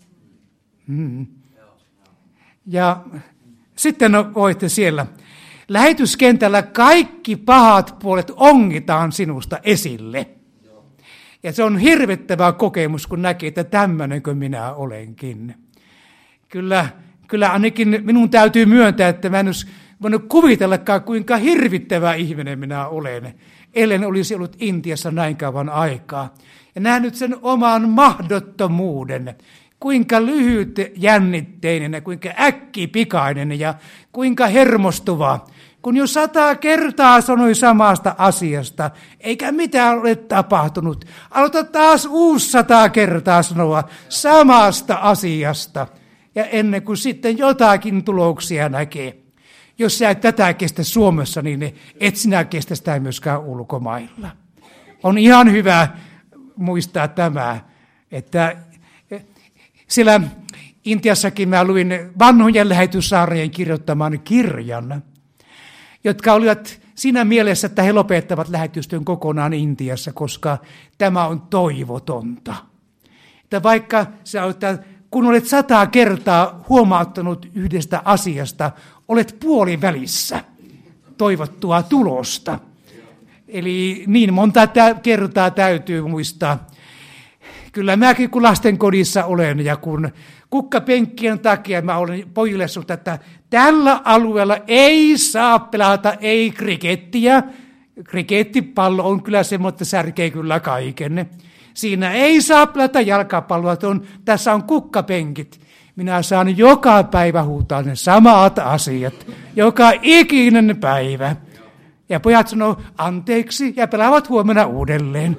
Ja sitten voitte siellä. Lähetyskentällä kaikki pahat puolet ongitaan sinusta esille. Ja se on hirvittävä kokemus, kun näkee, että tämmöinenkö minä olenkin. Kyllä ainakin minun täytyy myöntää, että mä en olisi voinut kuvitellakaan, kuinka hirvittävä ihminen minä olen, ellen olisi ollut Intiassa näin kauan aikaa. Ja nähnyt sen oman mahdottomuuden, kuinka lyhyt jännitteinen ja kuinka äkkipikainen ja kuinka hermostuva. Kun jo 100 kertaa sanoi samasta asiasta, eikä mitään ole tapahtunut. Aloita taas 100 kertaa sanoa samasta asiasta. Ja ennen kuin sitten jotakin tuloksia näkee. Jos sä et tätä kestä Suomessa, niin et sinä kestä sitä myöskään ulkomailla. On ihan hyvä muistaa tämä, että siellä Intiassakin mä luin vanhojen lähetyssaarnien kirjoittaman kirjan, jotka olivat siinä mielessä, että he lopettavat lähetystyön kokonaan Intiassa, koska tämä on toivotonta. Että vaikka kun olet 100 kertaa huomauttanut yhdestä asiasta, olet puolivälissä toivottua tulosta. Eli niin monta kertaa täytyy muistaa. Kyllä mäkin kun lastenkodissa olen ja kun kukkapenkkien takia mä olen pojille sanonut, että tällä alueella ei saa pelata ei krikettiä. Krikettipallo on kyllä semmoinen, että särkee kyllä kaiken. Siinä ei saa pelata jalkapalloa, tässä on kukkapenkit. Minä saan joka päivä huutaa ne samat asiat, joka ikinen päivä. Ja pojat sanoo anteeksi ja pelaavat huomenna uudelleen.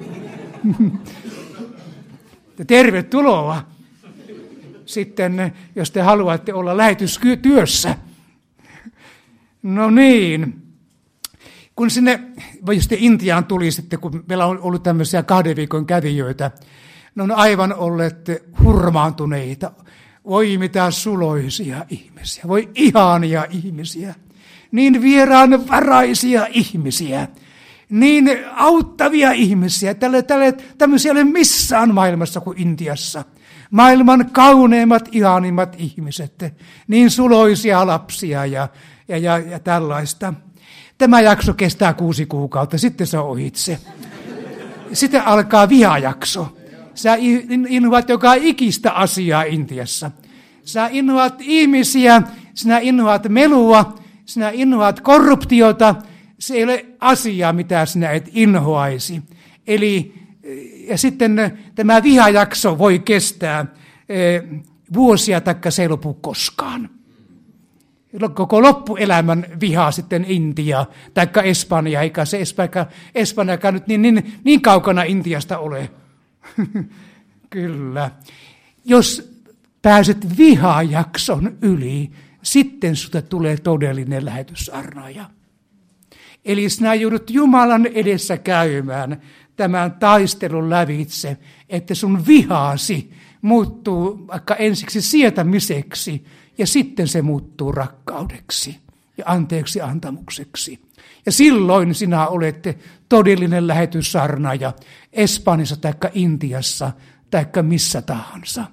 Tervetuloa sitten, jos te haluatte olla lähetystyössä. No niin. Kun sinne, jos te Intiaan tuli sitten, kun meillä on ollut tämmöisiä 2 viikon kävijöitä, ne on aivan olleet hurmaantuneita. Voi mitä suloisia ihmisiä, voi ihania ihmisiä, niin vieraanvaraisia ihmisiä, niin auttavia ihmisiä. Tämmöisiä ei ole missään maailmassa kuin Intiassa. Maailman kauneimmat, ihanimmat ihmiset, niin suloisia lapsia ja tällaista. Tämä jakso kestää 6 kuukautta, sitten se on ohitse. Sitten alkaa vihajakso. Sä inhoat joka ikistä asiaa Intiassa. Sä inhoat ihmisiä, sinä inhoat melua, sinä inhoat korruptiota. Se ei ole asia, mitä sinä et inhoaisi. Eli Ja sitten tämä vihajakso voi kestää vuosia, taikka se ei lopu koskaan. Koko loppuelämän vihaa sitten Intia, taikka Espanja, eikä se Espanjakaan nyt niin kaukana Intiasta ole. Kyllä. Jos pääset vihajakson yli, sitten susta tulee todellinen lähetyssaarnaaja. Eli sinä joudut Jumalan edessä käymään tämän taistelun lävitse, että sun vihaasi muuttuu vaikka ensiksi sietämiseksi, ja sitten se muuttuu rakkaudeksi ja anteeksi antamukseksi. Ja silloin sinä olet todellinen lähetyssaarnaaja Espanjassa tai Intiassa tai missä tahansa.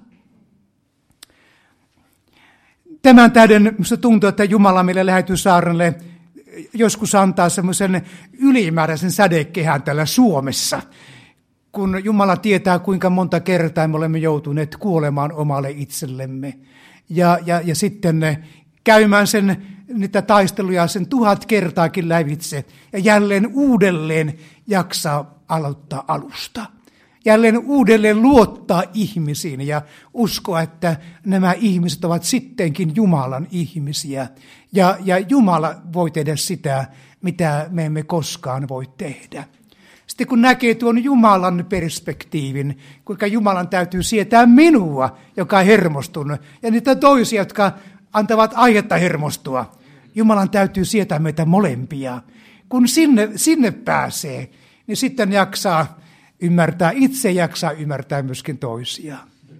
Tämän tähden minusta tuntuu, että Jumala meille lähetyssaarnalle joskus antaa semmoisen ylimääräisen sädekehän täällä Suomessa, kun Jumala tietää, kuinka monta kertaa me olemme joutuneet kuolemaan omalle itsellemme. Ja sitten käymään niitä taisteluja sen 1000 kertaakin lävitse ja jälleen uudelleen jaksaa aloittaa alusta. Jälleen uudelleen luottaa ihmisiin ja uskoa, että nämä ihmiset ovat sittenkin Jumalan ihmisiä. Ja Jumala voi tehdä sitä, mitä me emme koskaan voi tehdä. Sitten kun näkee tuon Jumalan perspektiivin, kuinka Jumalan täytyy sietää minua, joka on hermostunut, ja niitä toisia, jotka antavat aihetta hermostua. Jumalan täytyy sietää meitä molempia. Kun sinne pääsee, niin sitten jaksaa ymmärtää itse, jaksaa ymmärtää myöskin toisia.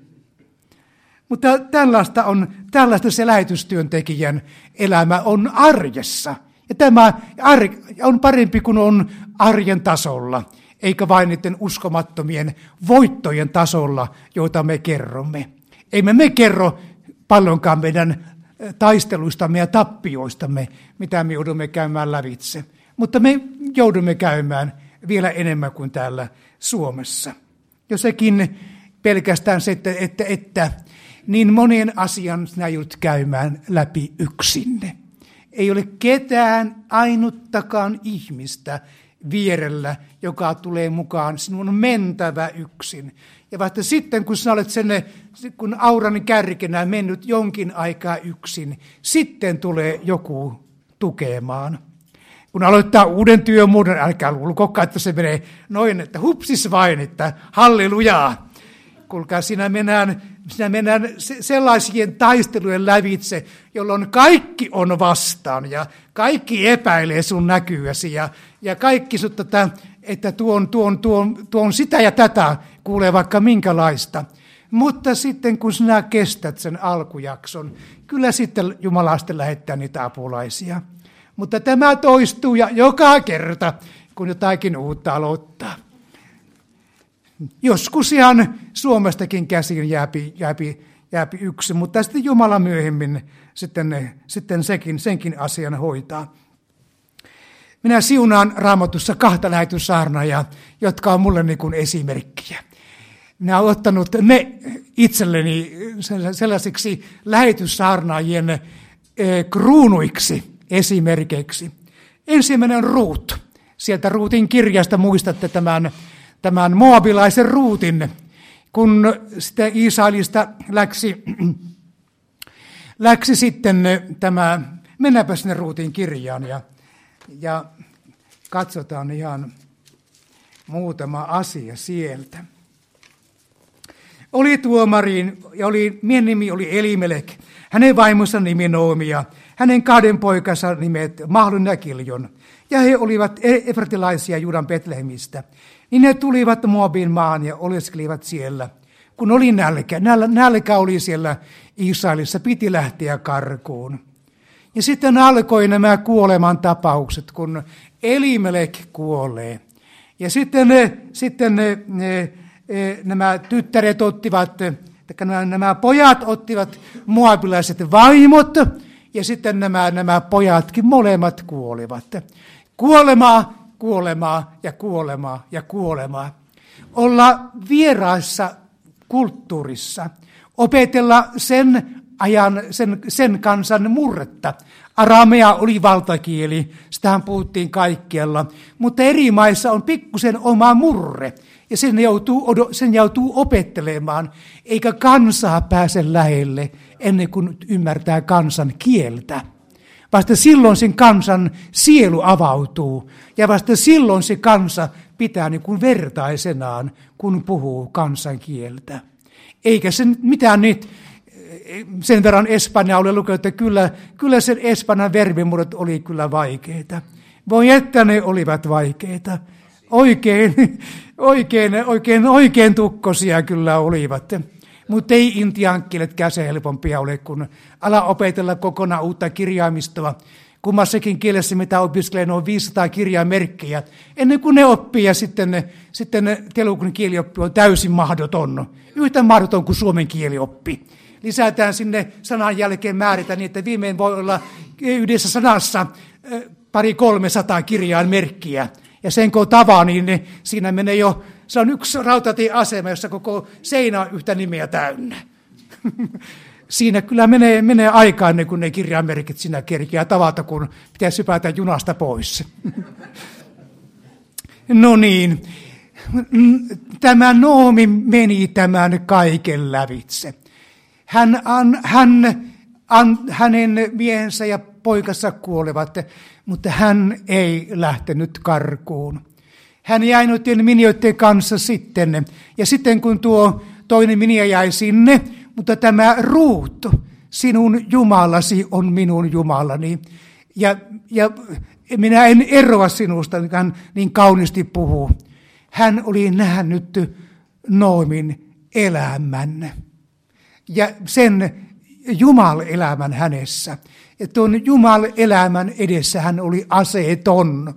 Mutta tällaista se lähetystyöntekijän elämä on arjessa. Ja tämä on parempi kuin on arjen tasolla, eikä vain niiden uskomattomien voittojen tasolla, joita me kerromme. Emme me kerro paljonkaan meidän taisteluistamme ja tappioistamme, mitä me joudumme käymään lävitse. Mutta me joudumme käymään vielä enemmän kuin täällä Suomessa. Jo sekin pelkästään se, että niin monien asian sinä joudut käymään läpi yksinne. Ei ole ketään ainuttakaan ihmistä vierellä, joka tulee mukaan. Sinun on mentävä yksin. Ja vasta sitten, kun sinä olet kun auran kärkenä mennyt jonkin aikaa yksin, sitten tulee joku tukemaan. Kun aloittaa uuden työmuodon, älkää luulkokaan, että se menee noin, että hupsis vain, että hallelujaa. Kuulkaa, siinä mennään sellaisien taistelujen lävitse, jolloin kaikki on vastaan ja kaikki epäilee sun näkyäsi ja kaikki sut, että tuon sitä ja tätä kuulee vaikka minkälaista. Mutta sitten kun sinä kestät sen alkujakson, kyllä sitten Jumala sitten lähettää niitä apulaisia. Mutta tämä toistuu ja joka kerta, kun jotakin uutta aloittaa. Joskus ihan Suomestakin käsiin jääpi yksi, mutta sitten Jumala myöhemmin sitten senkin asian hoitaa. Minä siunaan Raamatussa 2 lähetyssaarnaajaa, jotka on mulle niin kuin esimerkkiä. Minä olen ottanut ne itselleni sellaisiksi lähetyssaarnaajien kruunuiksi esimerkiksi. Ensimmäinen on Ruut. Sieltä Ruutin kirjasta muistatte tämän moabilaisen Ruutin, kun sitten Israelista läksi sitten mennäänpä sinne Ruutin kirjaan ja katsotaan ihan muutama asia sieltä. Oli tuomariin, ja miehen nimi oli Elimelek, hänen vaimonsa nimi Noomi ja hänen 2 poikansa nimet Mahlon ja Kiljon. Ja he olivat efratilaisia Juudan Betlehemistä. Niin ne tulivat Moabin maan ja oleskelivat siellä. Kun oli nälkä oli siellä Israelissa, piti lähteä karkuun. Ja sitten alkoi nämä kuoleman tapaukset, kun Elimelek kuolee. Ja sitten nämä tyttäret nämä pojat ottivat moabilaiset vaimot, ja sitten nämä pojatkin molemmat kuolivat. Kuolemaa, kuolemaa ja kuolemaa ja kuolemaa. Olla vieraassa kulttuurissa, opetella sen ajan, sen kansan murretta, Aramea oli valtakieli, sitähän puhuttiin kaikkialla, mutta eri maissa on pikkusen oma murre, ja sen joutuu opettelemaan, eikä kansaa pääse lähelle ennen kuin ymmärtää kansan kieltä. Vasta silloin sen kansan sielu avautuu, ja vasta silloin se kansa pitää niin kuin vertaisenaan, kun puhuu kansan kieltä. Eikä sen mitään nyt sen verran espanjaa ole lukenut, että kyllä sen espanjan verbimuodot oli kyllä vaikeita. Voi että ne olivat vaikeita. Oikein tukkosia kyllä olivat. Mutta ei intian kielet se helpompia ole, kun ala opetella kokonaan uutta kirjaimistoa. Kummassakin kielessä, mitä opiskelee, on 500 kirjaimerkkiä. Ennen kuin ne oppii ja sitten telukun kielioppi on täysin mahdoton. Yhtä mahdoton kuin suomen kielioppi. Lisätään sinne sanan jälkeen määritä niin, että viimein voi olla yhdessä sanassa 200-300 kirjainmerkkiä. Ja sen kun tavaa, niin siinä menee jo, se on yksi rautatieasema, jossa koko seinä on yhtä nimeä täynnä. Siinä kyllä menee aikaa ennen kuin ne kirjainmerkit siinä kerkiää tavata, kun pitäisi hypätä junasta pois. No niin, tämä Noomi meni tämän kaiken lävitse. Hänen miehensä ja poikansa kuolevat, mutta hän ei lähtenyt karkuun. Hän jäi noiden minioiden kanssa sitten, ja sitten kun tuo toinen minia jäi sinne, mutta tämä Ruut, sinun Jumalasi on minun Jumalani, ja minä en eroa sinusta, hän niin kauniisti puhuu. Hän oli nähnyt Noomin elämän ja sen Jumal-elämän hänessä. Ja tuon Jumal-elämän edessä hän oli aseeton.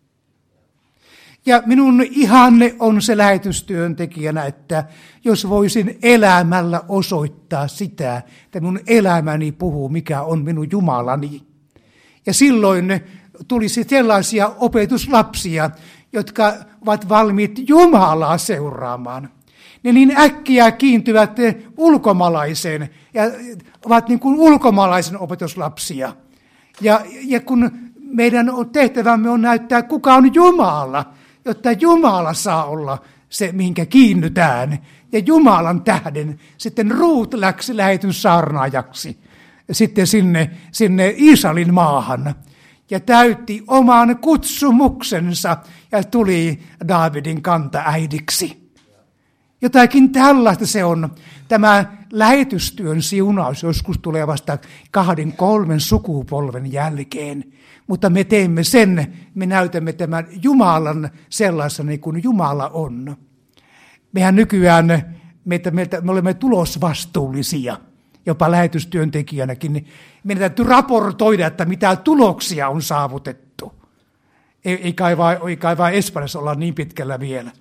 Ja minun ihanne on se lähetystyöntekijänä, että jos voisin elämällä osoittaa sitä, että minun elämäni puhuu, mikä on minun Jumalani. Ja silloin tulisi sellaisia opetuslapsia, jotka ovat valmiit Jumalaa seuraamaan. Ne niin äkkiä kiintyvät ulkomaalaiseen ja ovat niin kuin ulkomaalaisen opetuslapsia. Ja kun meidän tehtävämme on näyttää, kuka on Jumala, jotta Jumala saa olla se, mihinkä kiinnytään. Ja Jumalan tähden sitten Ruut läksi lähetyssaarnaajaksi sitten sinne Israelin maahan. Ja täytti oman kutsumuksensa ja tuli Daavidin kantaäidiksi. Jotakin tällaista se on. Tämä lähetystyön siunaus joskus tulee vasta 2-3 sukupolven jälkeen. Mutta me teemme sen, me näytämme tämän Jumalan sellaisena niin kuin Jumala on. Mehän nykyään, me olemme tulosvastuullisia, jopa lähetystyöntekijänäkin. Meidän täytyy raportoida, että mitä tuloksia on saavutettu. Ei kai vaan Espanjassa olla niin pitkällä vielä.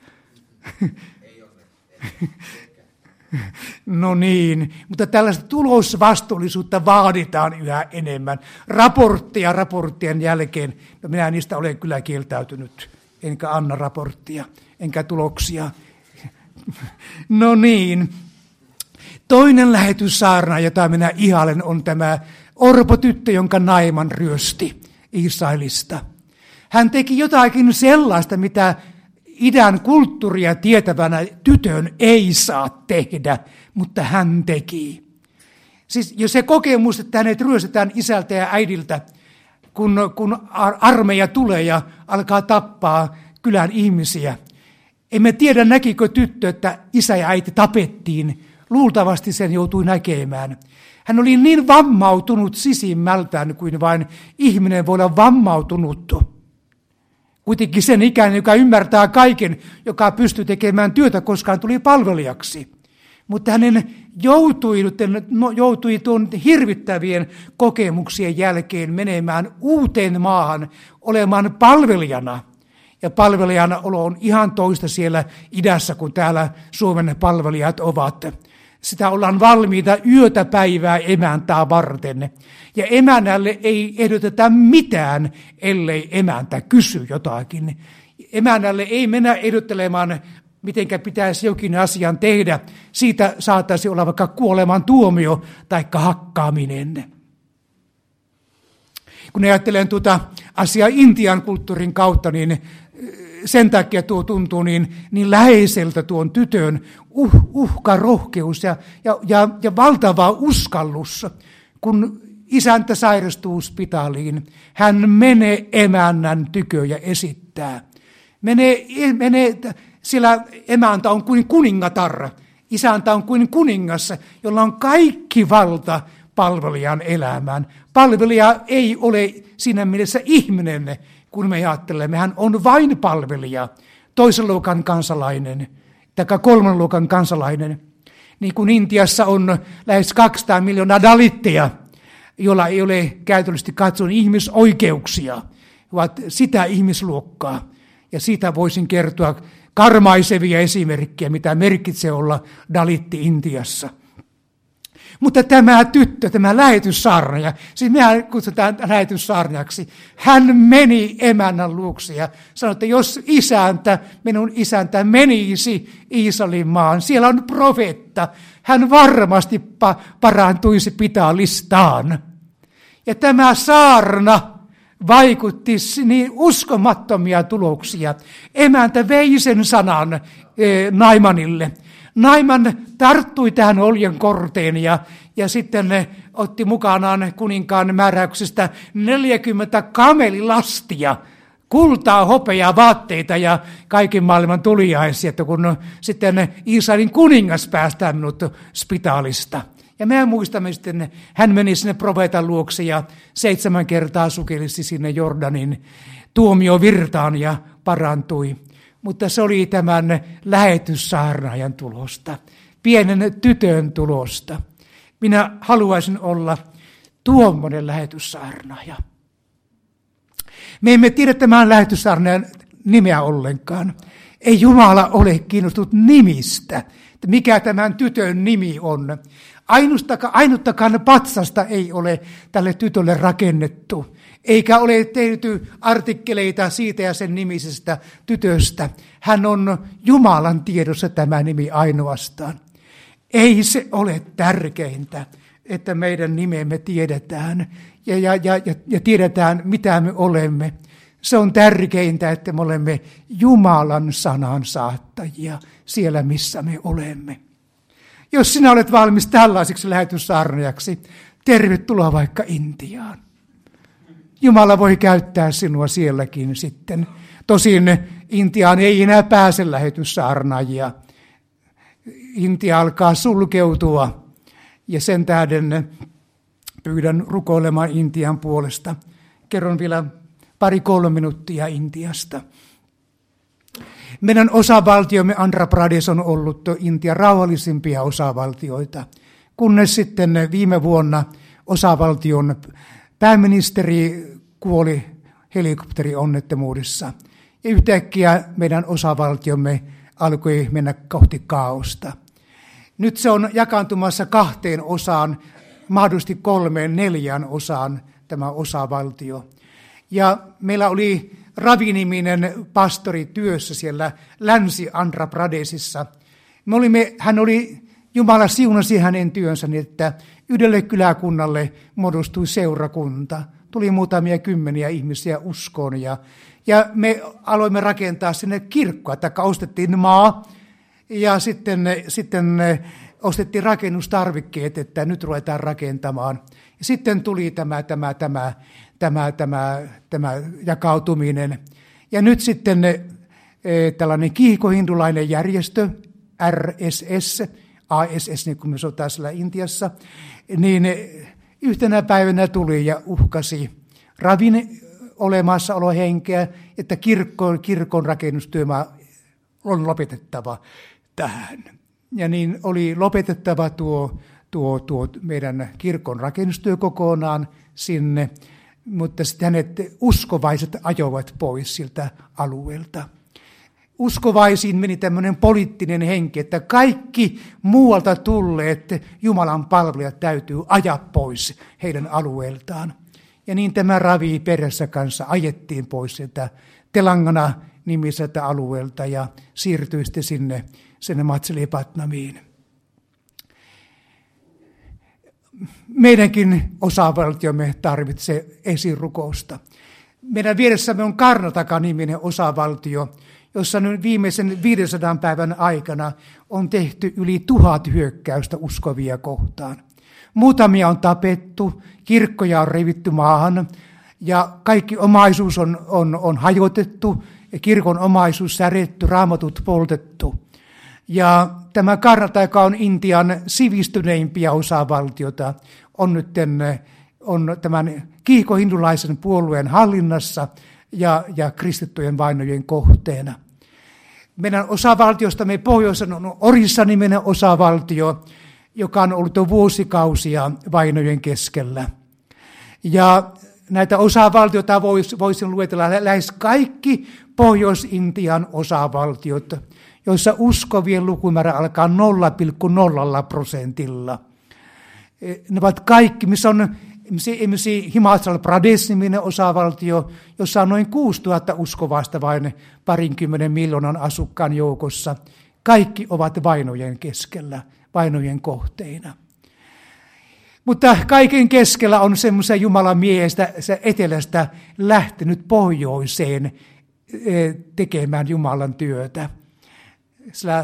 No niin, mutta tällaista tulosvastuullisuutta vaaditaan yhä enemmän. Raporttien jälkeen, no minä niistä olen kyllä kieltäytynyt, enkä anna raporttia, enkä tuloksia. No niin, toinen lähetyssaarna, jota minä ihailen, on tämä orpotyttö, jonka Naaman ryösti Israelista. Hän teki jotakin sellaista, mitä idän kulttuuria tietävänä tytön ei saa tehdä, mutta hän teki. Siis jo se kokemus, että hänet ryöstetään isältä ja äidiltä, kun armeija tulee ja alkaa tappaa kylän ihmisiä. Emme tiedä, näkikö tyttö, että isä ja äiti tapettiin. Luultavasti sen joutui näkemään. Hän oli niin vammautunut sisimmältään kuin vain ihminen voi olla vammautunut. Kuitenkin sen ikäinen, joka ymmärtää kaiken, joka pystyy tekemään työtä, koska hän tuli palvelijaksi. Mutta hänen joutui tuon hirvittävien kokemuksien jälkeen menemään uuteen maahan, olemaan palvelijana. Ja palvelijana olo on ihan toista siellä idässä, kuin täällä Suomen palvelijat ovat. Sitä ollaan valmiita yötä päivää emäntää varten. Ja emännälle ei ehdoteta mitään, ellei emäntä kysy jotakin. Emännälle ei mennä ehdottelemaan, mitenkä pitäisi jokin asian tehdä. Siitä saattaisi olla vaikka kuoleman tuomio tai hakkaaminen. Kun ajattelen tuota asiaa Intian kulttuurin kautta, niin sen takia tuo tuntuu niin läheiseltä tuon tytön uhka, rohkeus ja valtava uskallus. Kun isäntä sairastuu spitaaliin, hän menee emännän tykö ja esittää. Sillä emäntä on kuin kuningatar, isäntä on kuin kuningas, jolla on kaikki valta palvelijan elämään. Palvelija ei ole siinä mielessä ihminen, kun me ajattelemme. Hän on vain palvelija, toisen luokan kansalainen, tai kolmannen luokan kansalainen. Niin kuin Intiassa on lähes 200 miljoonaa dalitteja, joilla ei ole käytännöllisesti katsoen ihmisoikeuksia, ovat sitä ihmisluokkaa. Ja siitä voisin kertoa karmaisevia esimerkkejä, mitä merkitsee olla dalitti Intiassa. Mutta tämä tyttö, tämä lähetyssaarnaaja, siis mehän kutsutaan lähetyssaarnaajaksi, hän meni emännän luokse ja sanoi, että jos minun isäntä menisi Israelin maan, siellä on profeetta, hän varmasti parantuisi pitaalistaan. Ja tämä saarna vaikutti niin uskomattomia tuloksia. Emäntä vei sen sanan Naimanille. Naiman tarttui tähän oljenkorteen ja sitten otti mukanaan kuninkaan määräyksestä 40 kamelilastia, kultaa, hopeaa, vaatteita ja kaiken maailman tuliaisia, että kun sitten Israelin kuningas päästää minut spitaalista. Ja me muistamme sitten, hän meni sinne profeetan luokse ja 7 kertaa sukelsi sinne Jordanin tuomiovirtaan ja parantui. Mutta se oli tämän lähetyssaarnaajan tulosta, pienen tytön tulosta. Minä haluaisin olla tuommoinen lähetyssaarnaaja. Me emme tiedä tämän lähetyssaarnaajan nimeä ollenkaan. Ei Jumala ole kiinnostunut nimistä, että mikä tämän tytön nimi on. Ainuttakaan patsasta ei ole tälle tytölle rakennettu, eikä ole tehty artikkeleita siitä ja sen nimisestä tytöstä. Hän on Jumalan tiedossa tämä nimi ainoastaan. Ei se ole tärkeintä, että meidän nimemme tiedetään ja tiedetään, mitä me olemme. Se on tärkeintä, että me olemme Jumalan sanan saattajia siellä, missä me olemme. Jos sinä olet valmis tällaiseksi lähetyssaarnaajaksi, tervetuloa vaikka Intiaan. Jumala voi käyttää sinua sielläkin sitten. Tosin Intiaan ei enää pääse lähetyssaarnaajia. Intia alkaa sulkeutua ja sen tähden pyydän rukoilemaan Intian puolesta. Kerron vielä 2-3 minuuttia Intiasta. Meidän osavaltiomme Andhra Pradesh on ollut Intian rauhallisimpia osavaltioita, kunnes sitten viime vuonna osavaltion pääministeri kuoli helikopterionnettomuudessa. Ja yhtäkkiä meidän osavaltiomme alkoi mennä kohti kaaosta. Nyt se on jakaantumassa 2 osaan, mahdollisesti 3-4 osaan tämä osavaltio. Ja meillä oli Ravi-niminen pastori työssä siellä Länsi-Andhra Pradeshissa. Jumala siunasi hänen työnsä, niin että yhdelle kyläkunnalle muodostui seurakunta. Tuli muutamia kymmeniä ihmisiä uskoon ja me aloimme rakentaa sinne kirkkoa, tai ostettiin maa ja sitten ostettiin rakennustarvikkeet, että nyt ruvetaan rakentamaan. Ja sitten tuli tämä jakautuminen. Ja nyt sitten tällainen kiihkohindulainen järjestö, RSS, ASS, niin kuin me sanotaan siellä Intiassa, niin yhtenä päivänä tuli ja uhkasi Ravin olemassaolohenkeä, että kirkon rakennustyö on lopetettava tähän. Ja niin oli lopetettava tuo meidän kirkon rakennustyö kokonaan sinne, mutta sitten hänet uskovaiset ajoivat pois siltä alueelta. Uskovaisiin meni tämmöinen poliittinen henki, että kaikki muualta tulleet Jumalan palvelijat täytyy ajaa pois heidän alueeltaan. Ja niin tämä Ravi perässä kanssa ajettiin pois sieltä Telangana-nimiseltä alueelta ja siirtyi sitten sinne Matsalipatnamiin. meidänkin osavaltiomme tarvitsee esirukousta. Meidän vieressämme on Karnataka-niminen osavaltio, jossa nyt viimeisen 500 päivän aikana on tehty yli 1000 hyökkäystä uskovia kohtaan. Muutamia on tapettu, kirkkoja on revitty maahan ja kaikki omaisuus on hajotettu, kirkon omaisuus säretty, raamatut poltettu. Ja tämä Karnataka on Intian sivistyneimpiä osavaltiota, on nyt on tämän kiihkohindulaisen puolueen hallinnassa ja kristittyjen vainojen kohteena. Meidän osavaltiostamme pohjoisen on Orissa-niminen osavaltio, joka on ollut jo vuosikausia vainojen keskellä. Ja näitä osavaltioita voisin luetella lähes kaikki Pohjois-Intian osavaltiot, joissa uskovien lukumäärä alkaa 0,0%. Ne ovat kaikki, missä on esimerkiksi Himachal Pradesh-niminen osavaltio, jossa on noin 6000 uskovaista vain 20 miljoonan asukkaan joukossa. Kaikki ovat vainojen keskellä, vainojen kohteina. Mutta kaiken keskellä on semmoisen Jumalan miehestä etelästä lähtenyt pohjoiseen tekemään Jumalan työtä. Sillä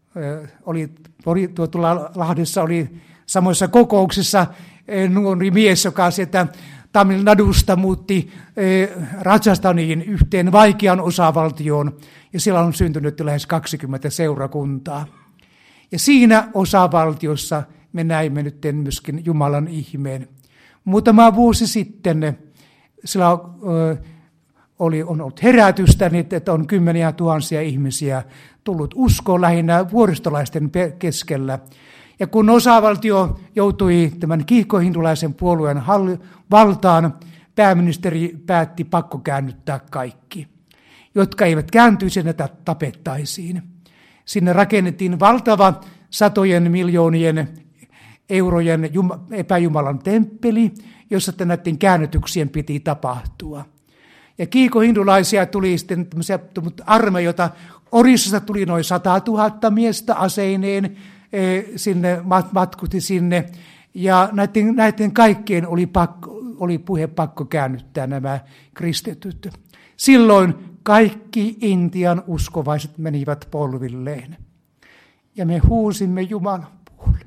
tuolla Lahdessa oli samoissa kokouksissa nuori mies, joka sieltä Tamil Nadusta muutti Rajasthaniin yhteen vaikean osavaltioon, ja siellä on syntynyt lähes 20 seurakuntaa. Ja siinä osavaltiossa me näimme nyt myöskin Jumalan ihmeen. Muutama vuosi sitten sillä on ollut herätystä, niin että on 10 000 ihmisiä tullut uskoon lähinnä vuoristolaisten keskellä. Ja kun osavaltio joutui tämän kiihkohindulaisen puolueen valtaan, pääministeri päätti pakkokäännyttää kaikki, jotka eivät kääntyisi, näitä tapettaisiin. Sinne rakennettiin valtava satojen miljoonien eurojen epäjumalan temppeli, jossa näiden käännytyksien piti tapahtua. Ja kiihkohindulaisia tuli sitten tämmöisiä armeijoita. Orissasta tuli noin 100 000 miestä aseineen, sinne matkusti sinne. Ja näiden kaikkien oli puhe pakko käännyttää nämä kristityt. Silloin kaikki Intian uskovaiset menivät polvilleen. Ja me huusimme Jumalan puoleen.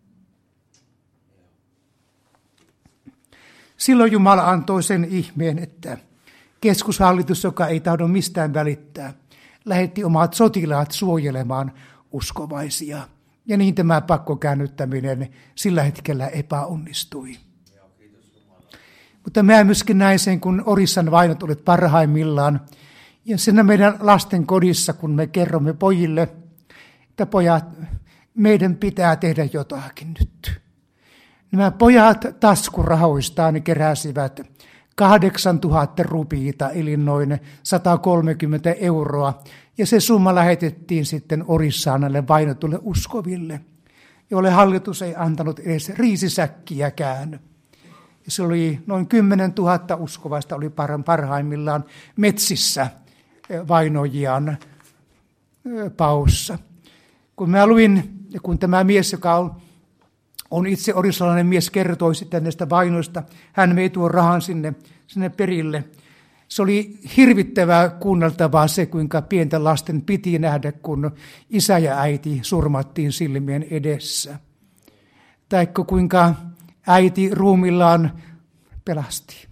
Silloin Jumala antoi sen ihmeen, että keskushallitus, joka ei tahdo mistään välittää, lähetti omat sotilaat suojelemaan uskovaisia. Ja niin tämä pakkokäännyttäminen sillä hetkellä epäonnistui. Mutta mä myöskin näin sen, kun Orissan vainot olivat parhaimmillaan. Ja siinä meidän lasten kodissa, kun me kerromme pojille, että pojat, meidän pitää tehdä jotakin nyt. Nämä pojat taskurahoistaan keräsivät 8000 rupiita, eli noin 130 euroa. Ja se summa lähetettiin sitten Orissaan näille vainotulle uskoville, joille hallitus ei antanut edes riisisäkkiäkään. Ja se oli noin 10 000 uskovaista oli parhaimmillaan metsissä vainojiaan paussa. Kun mä luin, ja kun tämä mies, joka on itse orissalainen mies, kertoi sitten näistä vainoista, hän vei tuon rahan sinne perille. Se oli hirvittävää kuunneltavaa se, kuinka pienten lasten piti nähdä, kun isä ja äiti surmattiin silmien edessä. Tai kuinka äiti ruumillaan pelasti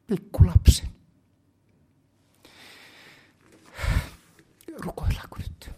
pikkulapsen. Rukoillaanko nyt?